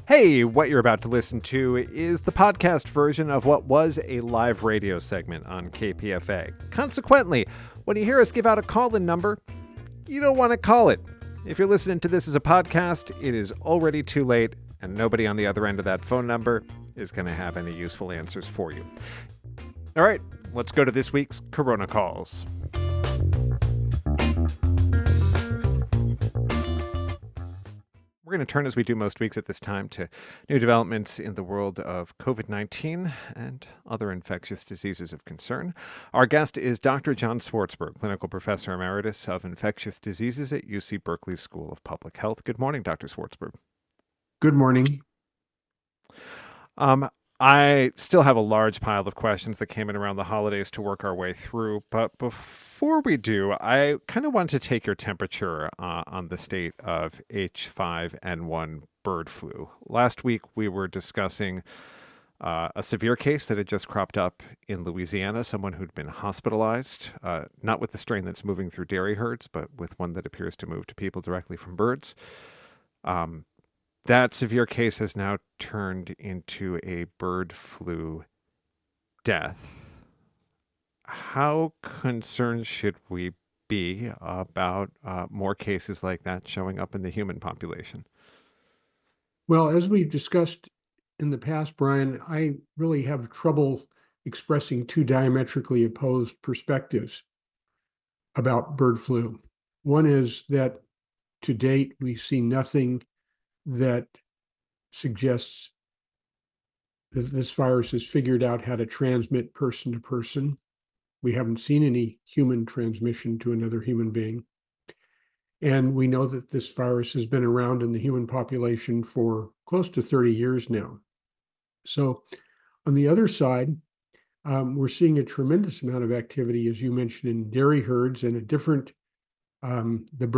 Hey, what you're about to listen to is the podcast version of what was a live radio segment on KPFA. Consequently, when you hear us give out a call-in number, you don't want to call it. If you're listening to this as a podcast, it is already too late, and nobody on the other end of that phone number is going to have any useful answers for you. All right, let's go to this week's Corona Calls. We're going to turn, as we do most weeks at this time, to new developments in the world of COVID-19 and other infectious diseases of concern. Our guest is Dr. John Swartzberg, Clinical Professor Emeritus of Infectious Diseases at UC Berkeley School of Public Health. Good morning, Dr. Swartzberg. Good morning. I still have a large pile of questions that came in around the holidays to work our way through, but before we do, I kind of want to take your temperature on the state of H5N1 bird flu. Last week, we were discussing a severe case that had just cropped up in Louisiana, someone who'd been hospitalized, not with the strain that's moving through dairy herds, but with one that appears to move to people directly from birds. That severe case has now turned into a bird flu death. How concerned should we be about more cases like that showing up in the human population? Well, as we've discussed in the past, Brian, I really have trouble expressing two diametrically opposed perspectives about bird flu. One is that to date, we see nothing that suggests that this virus has figured out how to transmit person to person. We haven't seen any human transmission to another human being. And we know that this virus has been around in the human population for close to 30 years now. So on the other side, we're seeing a tremendous amount of activity, as you mentioned, in dairy herds and a different, the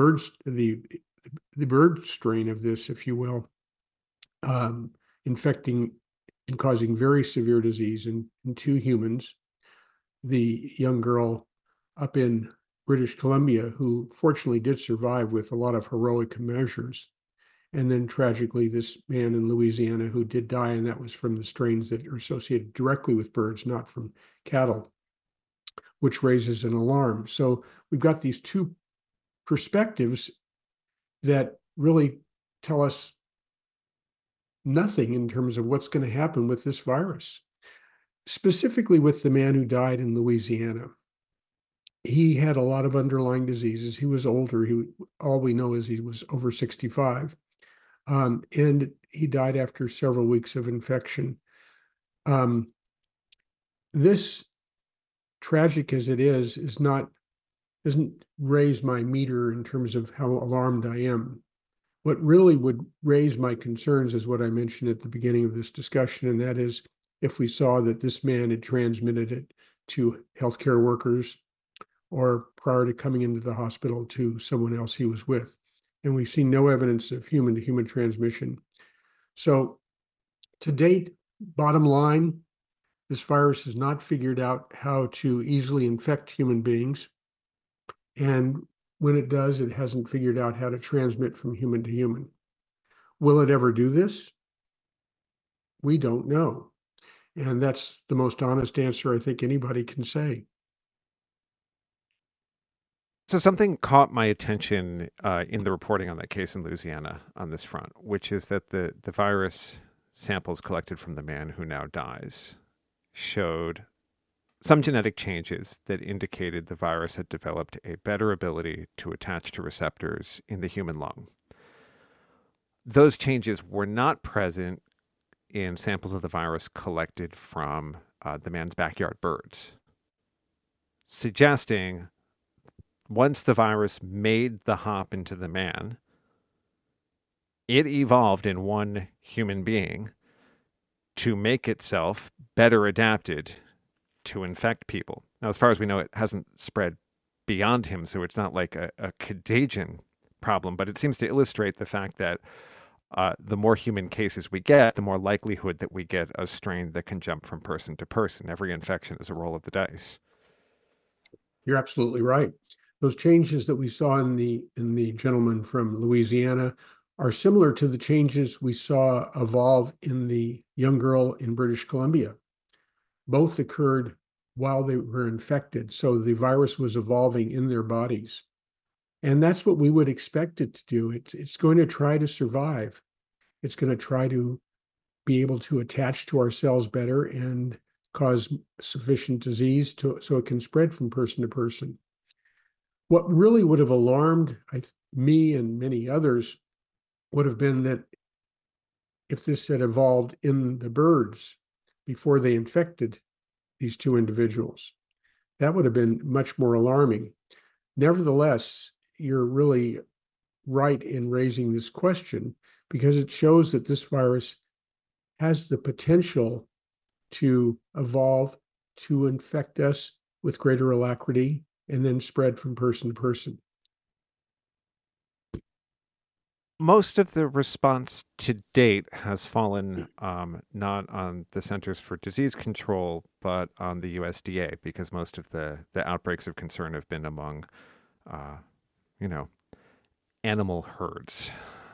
bird strain of this, if you will, infecting and causing very severe disease in two humans. The young girl up in British Columbia, who fortunately did survive with a lot of heroic measures. And then tragically, this man in Louisiana who did die, and that was from the strains that are associated directly with birds, not from cattle, which raises an alarm. So we've got these two perspectives that really tell us nothing in terms of what's going to happen with this virus. Specifically with the man who died in Louisiana, he had a lot of underlying diseases. He was older. All we know is he was over 65. And he died after several weeks of infection. This, tragic as it is doesn't raise my meter in terms of how alarmed I am. What really would raise my concerns is what I mentioned at the beginning of this discussion, and that is if we saw that this man had transmitted it to healthcare workers or prior to coming into the hospital to someone else he was with. And we've seen no evidence of human-to-human transmission. So to date, bottom line, this virus has not figured out how to easily infect human beings. And when it does, it hasn't figured out how to transmit from human to human. Will it ever do this? We don't know. And that's the most honest answer I think anybody can say. So something caught my attention in the reporting on that case in Louisiana on this front, which is that the virus samples collected from the man who now dies showed some genetic changes that indicated the virus had developed a better ability to attach to receptors in the human lung. Those changes were not present in samples of the virus collected from the man's backyard birds, suggesting once the virus made the hop into the man, it evolved in one human being to make itself better adapted to infect people. Now, as far as we know, it hasn't spread beyond him, so it's not like a contagion problem, but it seems to illustrate the fact that the more human cases we get, the more likelihood that we get a strain that can jump from person to person. Every infection is a roll of the dice. You're absolutely right. Those changes that we saw in the gentleman from Louisiana are similar to the changes we saw evolve in the young girl in British Columbia. Both occurred while they were infected, so the virus was evolving in their bodies. And that's what we would expect it to do. It's going to try to survive. It's going to try to be able to attach to our cells better and cause sufficient disease so it can spread from person to person. What really would have alarmed me and many others would have been that if this had evolved in the birds before they infected these two individuals, that would have been much more alarming. Nevertheless, you're really right in raising this question because it shows that this virus has the potential to evolve to infect us with greater alacrity and then spread from person to person. Most of the response to date has fallen not on the Centers for Disease Control, but on the USDA, because most of the outbreaks of concern have been among, you know, animal herds.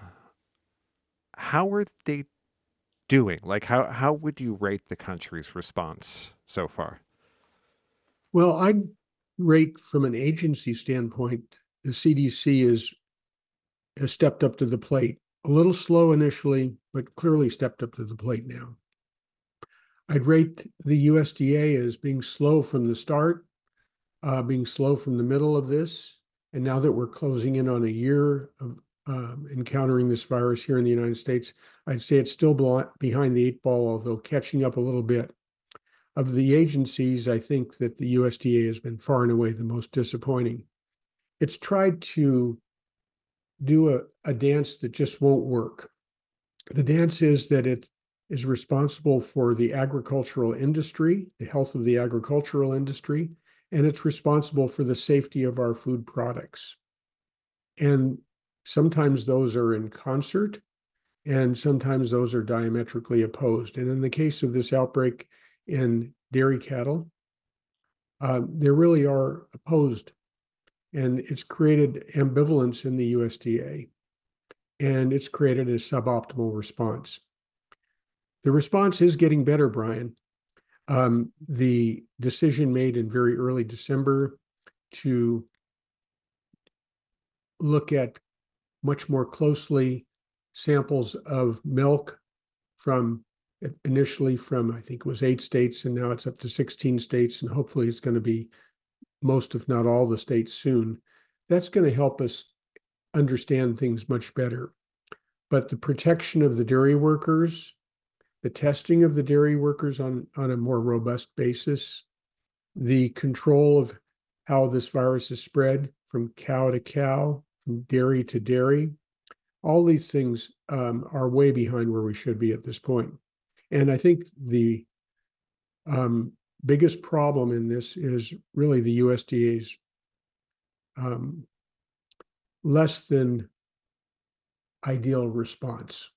How are they doing? Like, how would you rate the country's response so far? Well, I'd rate from an agency standpoint, the CDC has stepped up to the plate. A little slow initially, but clearly stepped up to the plate now. I'd rate the USDA as being slow from the start, being slow from the middle of this. And now that we're closing in on a year of encountering this virus here in the United States, I'd say it's still behind the eight ball, although catching up a little bit. Of the agencies, I think that the USDA has been far and away the most disappointing. It's tried to do a dance that just won't work. The dance is that it is responsible for the agricultural industry, the health of the agricultural industry, and it's responsible for the safety of our food products. And sometimes those are in concert, and sometimes those are diametrically opposed. And in the case of this outbreak in dairy cattle, they really are opposed. And it's created ambivalence in the USDA, and it's created a suboptimal response. The response is getting better, Brian. The decision made in very early December to look at much more closely samples of milk from initially from, I think it was 8 states, and now it's up to 16 states, and hopefully it's going to be most, if not all, the states soon. That's going to help us understand things much better. But the protection of the dairy workers, the testing of the dairy workers on a more robust basis, the control of how this virus is spread from cow to cow, from dairy to dairy, all these things are way behind where we should be at this point. And I think the biggest problem in this is really the USDA's less than ideal response.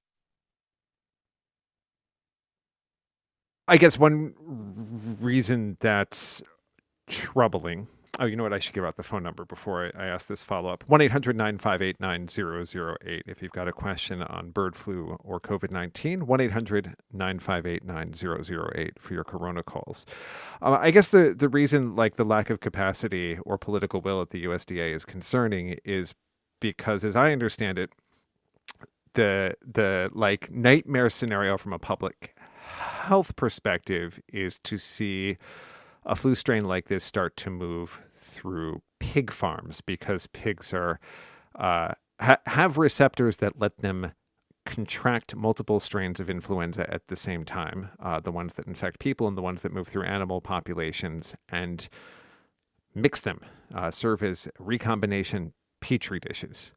I guess one reason that's troubling. Oh, you know what? I should give out the phone number before I ask this follow up. 1-800-958-9008 if you've got a question on bird flu or COVID 19. 1-800-958-9008 for your corona calls. I guess the reason, like, the lack of capacity or political will at the USDA is concerning is because, as I understand it, the like nightmare scenario from a public health perspective is to see a flu strain like this start to move through pig farms, because pigs are have receptors that let them contract multiple strains of influenza at the same time, the ones that infect people and the ones that move through animal populations, and mix them, serve as recombination petri dishes.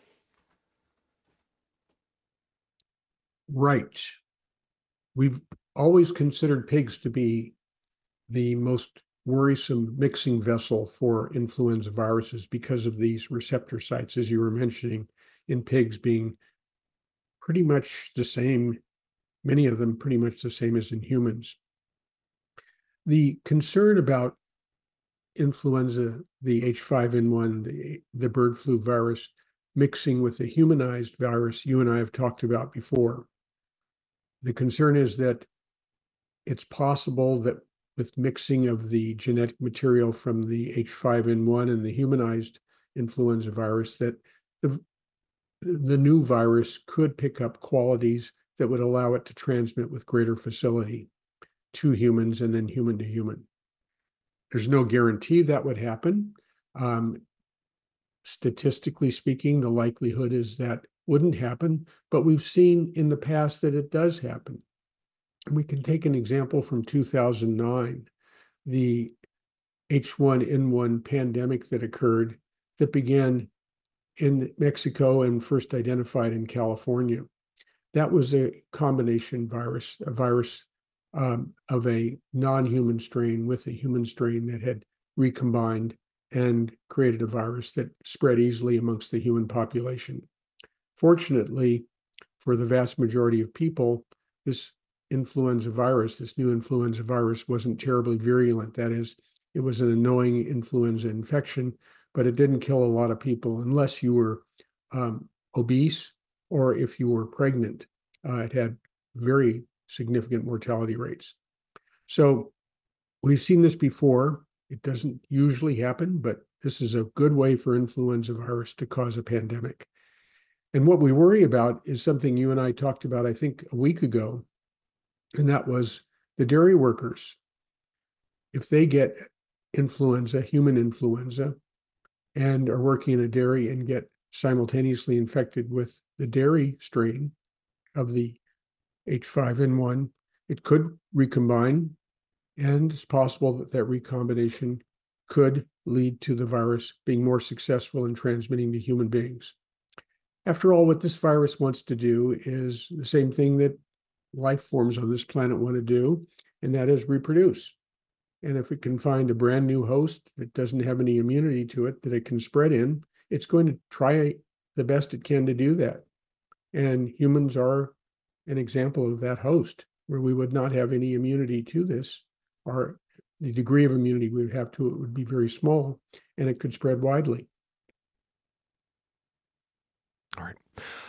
Right. We've always considered pigs to be the most worrisome mixing vessel for influenza viruses because of these receptor sites, as you were mentioning, in pigs being pretty much the same, many of them pretty much the same as in humans. The concern about influenza, the H5N1, the bird flu virus, mixing with the humanized virus you and I have talked about before. The concern is that it's possible that with mixing of the genetic material from the H5N1 and the humanized influenza virus, that the new virus could pick up qualities that would allow it to transmit with greater facility to humans and then human to human. There's no guarantee that would happen. Statistically speaking, the likelihood is that wouldn't happen, but we've seen in the past that it does happen. And we can take an example from 2009, the H1N1 pandemic that occurred that began in Mexico and first identified in California. That was a combination virus, a virus of a non-human strain with a human strain that had recombined and created a virus that spread easily amongst the human population. Fortunately, for the vast majority of people, this influenza virus, this new influenza virus, wasn't terribly virulent. That is, it was an annoying influenza infection, but it didn't kill a lot of people unless you were obese or if you were pregnant. It had very significant mortality rates. So we've seen this before. It doesn't usually happen, but this is a good way for influenza virus to cause a pandemic. And what we worry about is something you and I talked about, I think, a week ago, and that was the dairy workers. If they get influenza, human influenza, and are working in a dairy and get simultaneously infected with the dairy strain of the H5N1, it could recombine, and it's possible that that recombination could lead to the virus being more successful in transmitting to human beings. After all, what this virus wants to do is the same thing that life forms on this planet want to do, and that is reproduce. And if it can find a brand new host that doesn't have any immunity to it that it can spread in, it's going to try the best it can to do that. And humans are an example of that host, where we would not have any immunity to this, or the degree of immunity we would have to it would be very small, and it could spread widely. All right.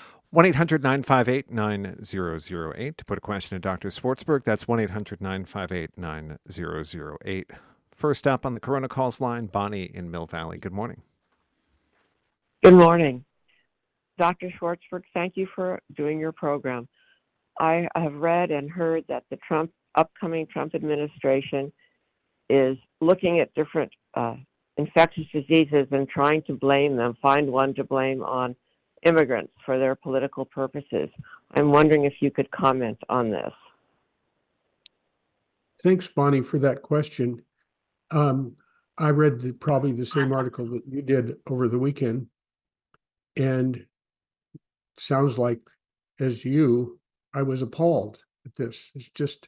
1-800-958-9008 to put a question to Dr. Swartzberg. That's 1-800-958-9008. First up on the Corona Calls line, Bonnie in Mill Valley. Good morning. Good morning. Dr. Schwartzberg, thank you for doing your program. I have read and heard that the upcoming Trump administration is looking at different infectious diseases and trying to find one to blame on immigrants for their political purposes. I'm wondering if you could comment on this. Thanks, Bonnie, for that question. I read probably the same article that you did over the weekend, and sounds like, as you, I was appalled at this. It's just,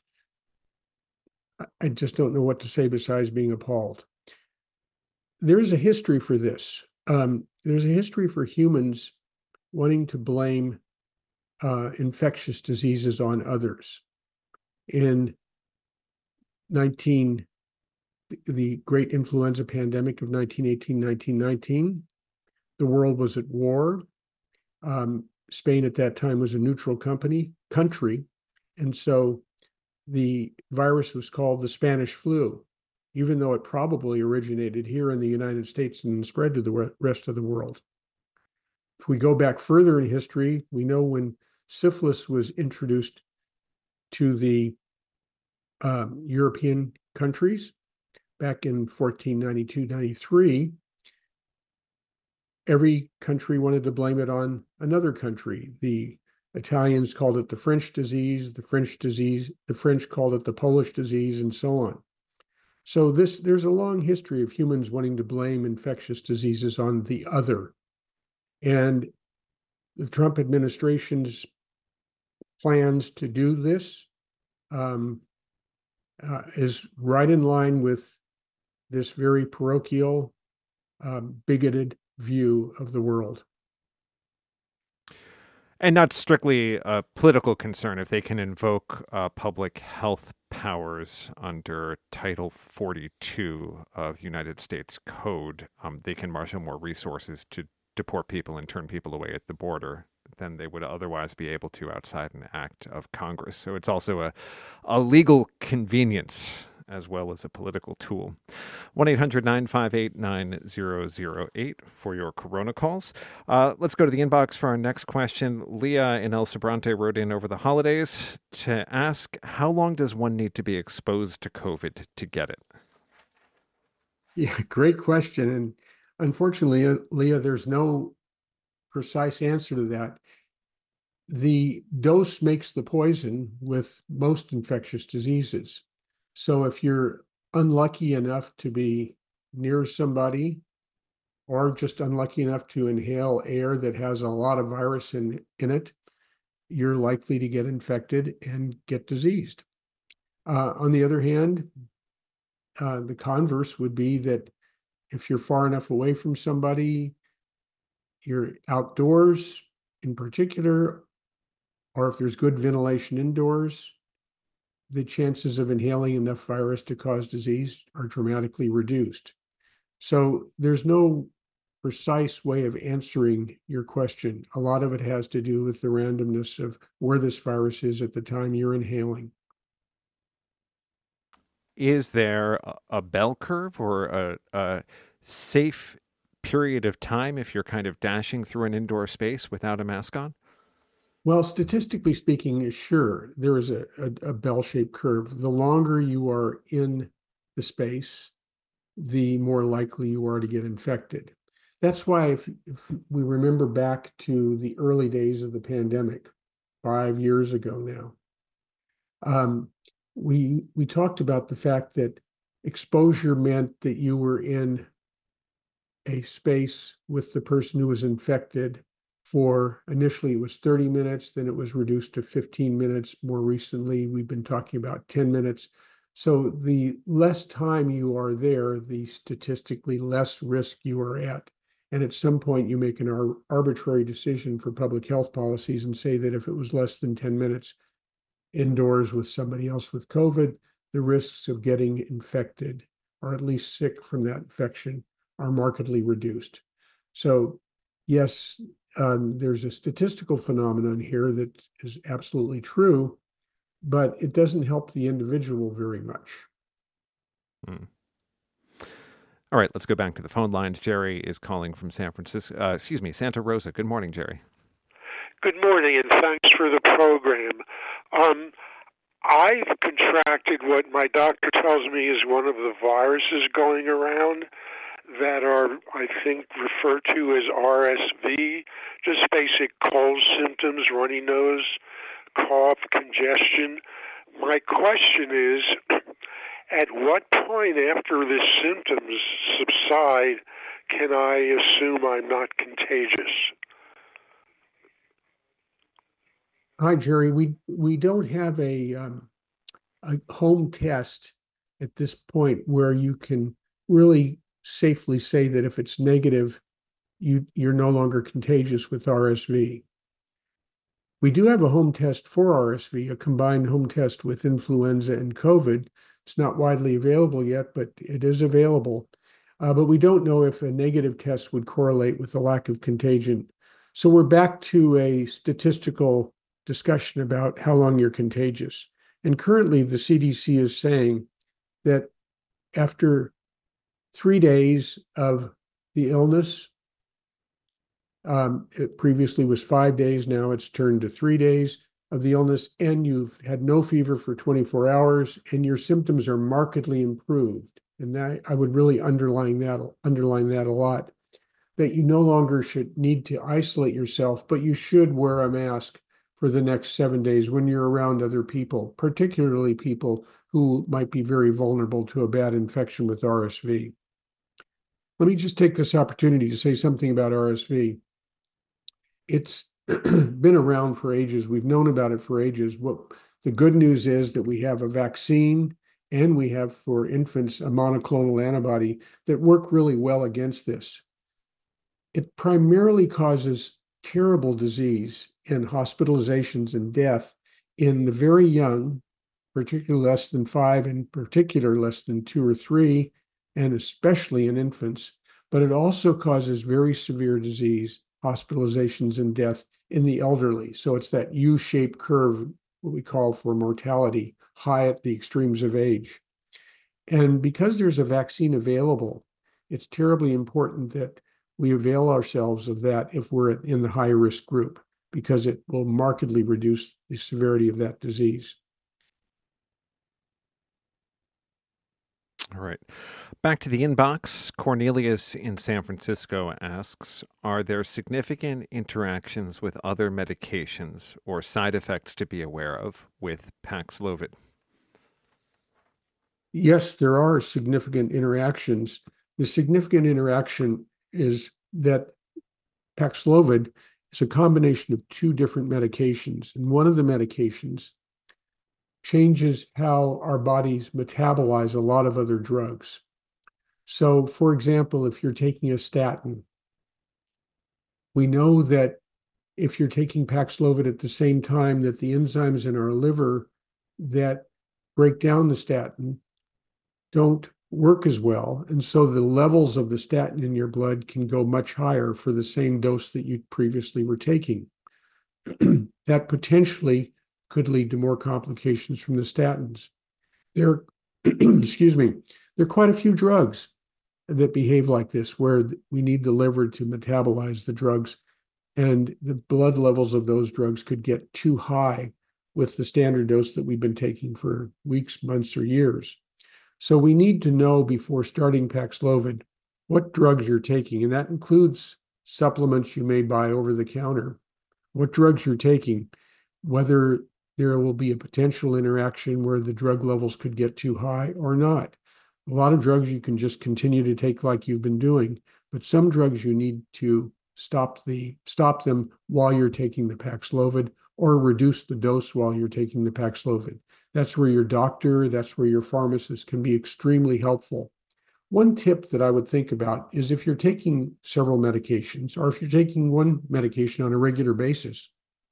I just don't know what to say besides being appalled. There's a history for this. There's a history for humans wanting to blame infectious diseases on others. In the great influenza pandemic of 1918-1919, the world was at war. Spain at that time was a neutral country, and so the virus was called the Spanish flu, even though it probably originated here in the United States and spread to the rest of the world. If we go back further in history, we know when syphilis was introduced to the European countries back in 1492-93, every country wanted to blame it on another country. The Italians called it the French disease, the French called it the Polish disease, and so on. So there's a long history of humans wanting to blame infectious diseases on the other. And the Trump administration's plans to do this is right in line with this very parochial, bigoted view of the world. And not strictly a political concern. If they can invoke public health powers under Title 42 of the United States Code, they can marshal more resources to deport people and turn people away at the border than they would otherwise be able to outside an act of Congress. So it's also a legal convenience as well as a political tool. 1-800-958-9008 for your Corona calls. Let's go to the inbox for our next question. Leah in El Sobrante wrote in over the holidays to ask, how long does one need to be exposed to COVID to get it? Yeah, great question. And unfortunately, Leah, there's no precise answer to that. The dose makes the poison with most infectious diseases. So if you're unlucky enough to be near somebody or just unlucky enough to inhale air that has a lot of virus in it, you're likely to get infected and get diseased. On the other hand, the converse would be that if you're far enough away from somebody, you're outdoors in particular, or if there's good ventilation indoors, the chances of inhaling enough virus to cause disease are dramatically reduced. So there's no precise way of answering your question. A lot of it has to do with the randomness of where this virus is at the time you're inhaling. Is there a bell curve or a safe period of time if you're kind of dashing through an indoor space without a mask on? Well, statistically speaking, sure, there is a bell-shaped curve. The longer you are in the space, the more likely you are to get infected. That's why if we remember back to the early days of the pandemic, 5 years ago now, we talked about the fact that exposure meant that you were in a space with the person who was infected for initially it was 30 minutes, then it was reduced to 15 minutes. More recently, we've been talking about 10 minutes. So the less time you are there, the statistically less risk you are at. And at some point, you make an arbitrary decision for public health policies and say that if it was less than 10 minutes indoors with somebody else with COVID, the risks of getting infected or at least sick from that infection are markedly reduced. So yes, there's a statistical phenomenon here that is absolutely true, but it doesn't help the individual very much. All right, let's go back to the phone lines. Jerry is calling from Santa Rosa. Good morning, Jerry. Good morning, and thanks for the program. I've contracted what my doctor tells me is one of the viruses going around that are, I think, referred to as RSV, just basic cold symptoms, runny nose, cough, congestion. My question is, at what point after the symptoms subside can I assume I'm not contagious? Hi, Jerry. We don't have a home test at this point where you can really safely say that if it's negative, you're no longer contagious with RSV. We do have a home test for RSV, a combined home test with influenza and COVID. It's not widely available yet, but it is available. But we don't know if a negative test would correlate with the lack of contagion. So we're back to a statistical discussion about how long you're contagious. And currently, the CDC is saying that after 3 days of the illness, it previously was 5 days, now it's turned to 3 days of the illness, and you've had no fever for 24 hours, and your symptoms are markedly improved. And that I would really underline that a lot, that you no longer should need to isolate yourself, but you should wear a mask for the next 7 days when you're around other people, particularly people who might be very vulnerable to a bad infection with RSV. Let me just take this opportunity to say something about RSV. It's been around for ages. We've known about it for ages. What the good news is that we have a vaccine and we have for infants a monoclonal antibody that work really well against this. It primarily causes terrible disease and hospitalizations and death in the very young, particularly less than 5, in particular less than 2 or 3, and especially in infants. but it also causes very severe disease, hospitalizations, and death in the elderly. So it's that U-shaped curve, what we call for mortality, high at the extremes of age. And because there's a vaccine available, it's terribly important that we avail ourselves of that if we're in the high risk group, because it will markedly reduce the severity of that disease. All right. Back to the inbox. Cornelius in San Francisco asks, are there significant interactions with other medications or side effects to be aware of with Paxlovid? Yes, there are significant interactions. The significant interaction is that Paxlovid is a combination of two different medications. And one of the medications changes how our bodies metabolize a lot of other drugs. So, for example, if you're taking a statin, we know that if you're taking Paxlovid at the same time, that the enzymes in our liver that break down the statin don't work as well. And so the levels of the statin in your blood can go much higher for the same dose that you previously were taking. That potentially could lead to more complications from the statins. There, excuse me, there are quite a few drugs that behave like this, where we need the liver to metabolize the drugs, and the blood levels of those drugs could get too high with the standard dose that we've been taking for weeks, months, or years. So we need to know before starting Paxlovid what drugs you're taking, and that includes supplements you may buy over the counter, what drugs you're taking, whether there will be a potential interaction where the drug levels could get too high or not. A lot of drugs you can just continue to take like you've been doing, but some drugs you need to stop them while you're taking the Paxlovid, or reduce the dose while you're taking the Paxlovid. That's where your doctor, that's where your pharmacist can be extremely helpful. One tip that I would think about is if you're taking several medications, or if you're taking one medication on a regular basis,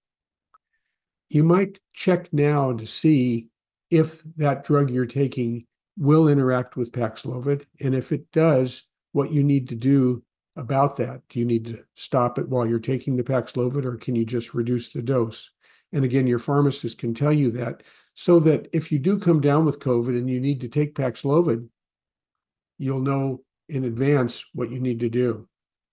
you might check now to see if that drug you're taking will interact with Paxlovid, and if it does, what you need to do about that. Do you need to stop it while you're taking the Paxlovid, or can you just reduce the dose? And again, your pharmacist can tell you that, so that if you do come down with COVID and you need to take Paxlovid, you'll know in advance what you need to do.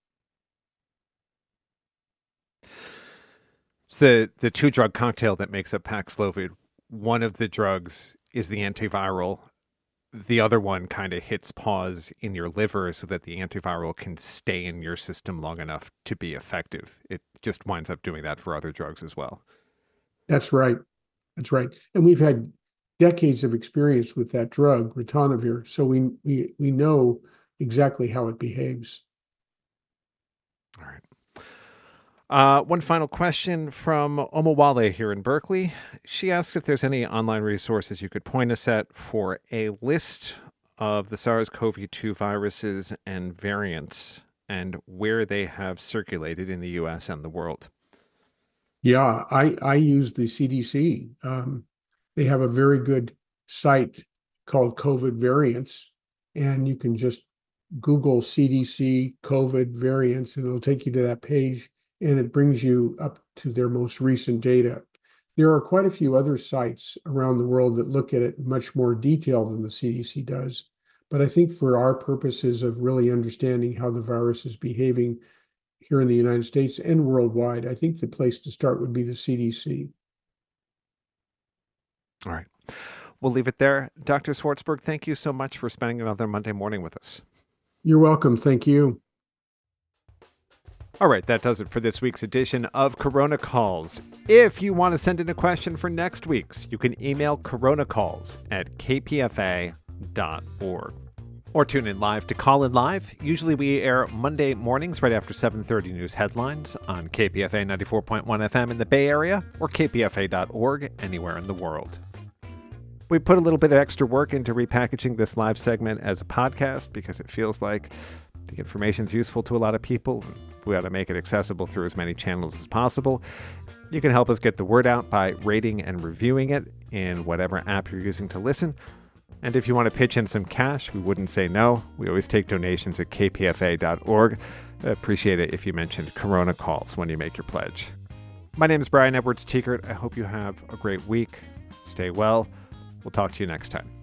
It's the two-drug cocktail that makes up Paxlovid. One of the drugs is the antiviral. The other one kind of hits pause in your liver so that the antiviral can stay in your system long enough to be effective. It just winds up doing that for other drugs as well. That's right. That's right. And we've had decades of experience with that drug, ritonavir, so we know exactly how it behaves. All right. One final question from Omawale here in Berkeley. She asked if there's any online resources you could point us at for a list of the SARS-CoV-2 viruses and variants and where they have circulated in the U.S. and the world. Yeah, I use the CDC. They have a very good site called COVID variants, and you can just Google CDC COVID variants, and it'll take you to that page, and it brings you up to their most recent data. There are quite a few other sites around the world that look at it in much more detail than the CDC does. But I think for our purposes of really understanding how the virus is behaving here in the United States and worldwide, I think the place to start would be the CDC. All right. We'll leave it there. Dr. Swartzberg, thank you so much for spending another Monday morning with us. You're welcome. Thank you. All right, that does it for this week's edition of Corona Calls. If you want to send in a question for next week's, you can email coronacalls@kpfa.org. Or tune in live to Call In Live. Usually we air Monday mornings right after 7:30 news headlines on KPFA 94.1 FM in the Bay Area or kpfa.org anywhere in the world. We put a little bit of extra work into repackaging this live segment as a podcast because it feels like the information is useful to a lot of people. We ought to make it accessible through as many channels as possible. You can help us get the word out by rating and reviewing it in whatever app you're using to listen. And if you want to pitch in some cash, we wouldn't say no. We always take donations at kpfa.org. I appreciate it if you mentioned Corona Calls when you make your pledge. My name is Brian Edwards Teekert. I hope you have a great week. Stay well. We'll talk to you next time.